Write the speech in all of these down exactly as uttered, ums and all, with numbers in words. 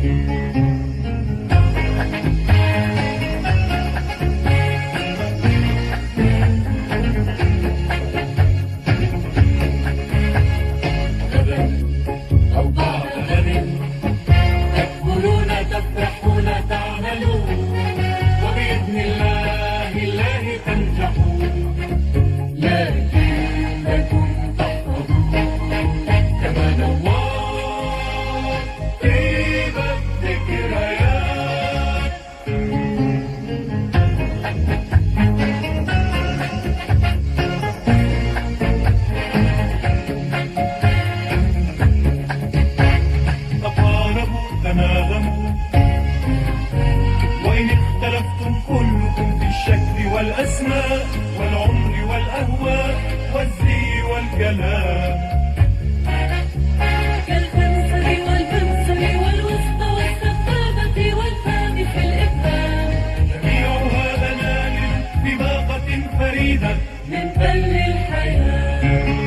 وإن اختلفتم كلكم في الشكل والأسماء والعمر والأهواء والزي والكلام، كالخنصر والبنصر والوسطى والسبابة والفم في الإبهام، جميعها بنان بباقة فريدة من بل الحياة.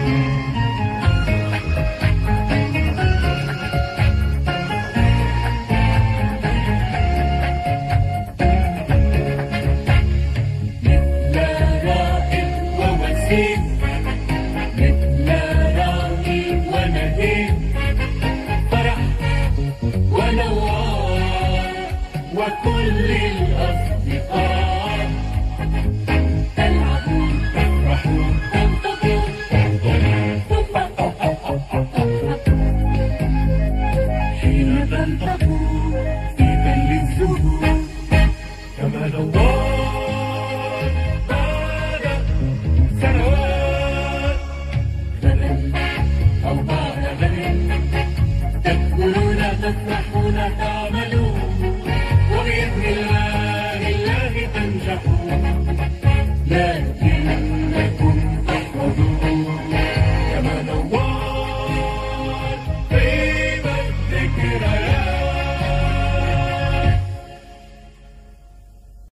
مثل راغب ونهيب، فرح ونوار وكل الأصدقاء، تلعبون تفرحون تنطقون حين تلتقون في تل الزهور، كما نوار بعد سنوات. غدا أو بعد غد تذكرون تفرحون